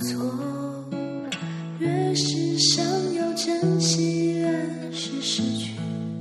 错，越是想要珍惜，越是失去。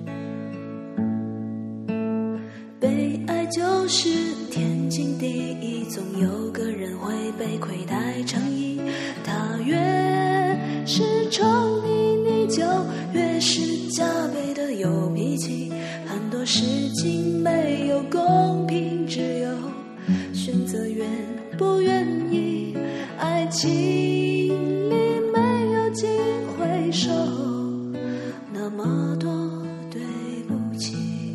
被爱就是天经地义，总有个人会被亏待成瘾。他越是宠你，你就越是加倍的有脾气。很多事情没有公平，只有选择愿不愿意。爱情里没有机会说那么多对不起，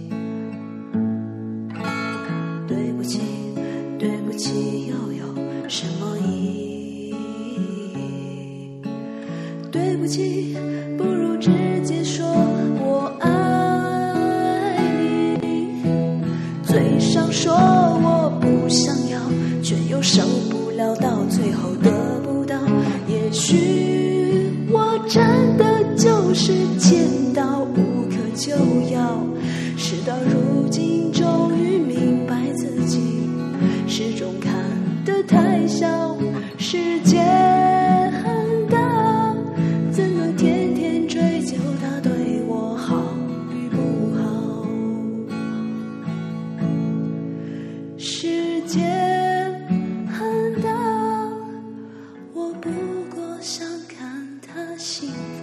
对不起，对不起又有什么意义？对不起，不如直接说我爱你。嘴上说我不想要，却又受不了，到最后得不到。也许我真的就是捡到无可救药，事到如今终于明白自己始终看得太小。世界很大，怎能天天追究他对我好与不好？世界很大，我不过想看他幸福。